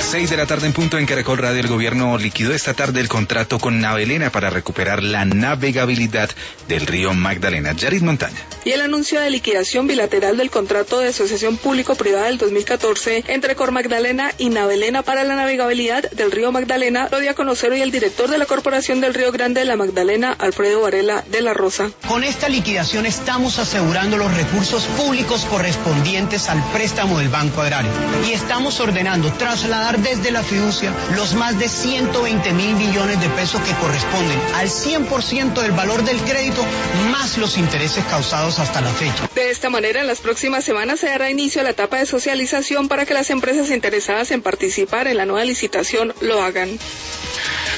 6 de la tarde en punto en Caracol Radio. El gobierno liquidó esta tarde el contrato con Navelena para recuperar la navegabilidad del río Magdalena. Yarit Montaña. Y el anuncio de liquidación bilateral del contrato de asociación público-privada del 2014 entre Cormagdalena y Navelena para la navegabilidad del río Magdalena lo dio a conocer hoy el director de la Corporación del Río Grande de la Magdalena, Alfredo Varela de la Rosa. Con esta liquidación estamos asegurando los recursos públicos correspondientes al préstamo del Banco Agrario y estamos ordenando trasladar desde la fiducia los más de 120.000 millones de pesos que corresponden al 100% del valor del crédito más los intereses causados hasta la fecha. De esta manera, en las próximas semanas se dará inicio a la etapa de socialización para que las empresas interesadas en participar en la nueva licitación lo hagan.